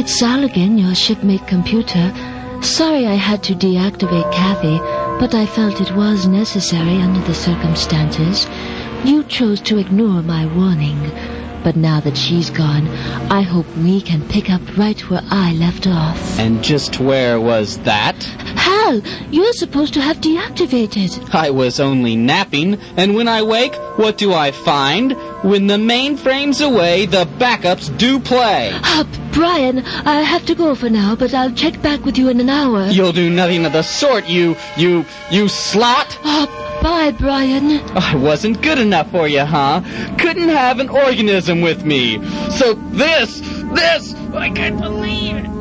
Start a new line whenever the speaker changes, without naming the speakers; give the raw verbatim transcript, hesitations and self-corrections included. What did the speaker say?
It's Sal again, your shipmate computer. Sorry I had to deactivate Kathy, but I felt it was necessary under the circumstances. You chose to ignore my warning. But now that she's gone, I hope we can pick up right where I left off.
And just where was that?
Hal, you're supposed to have deactivated.
I was only napping, and when I wake, what do I find? When the mainframe's away, the backups do play.
Uh, Brian, I have to go for now, but I'll check back with you in an hour.
You'll do nothing of the sort, you, you, you slot.
Uh, bye, Brian.
I wasn't good enough for you, huh? Couldn't have an organism with me. So this, this, I can't believe it.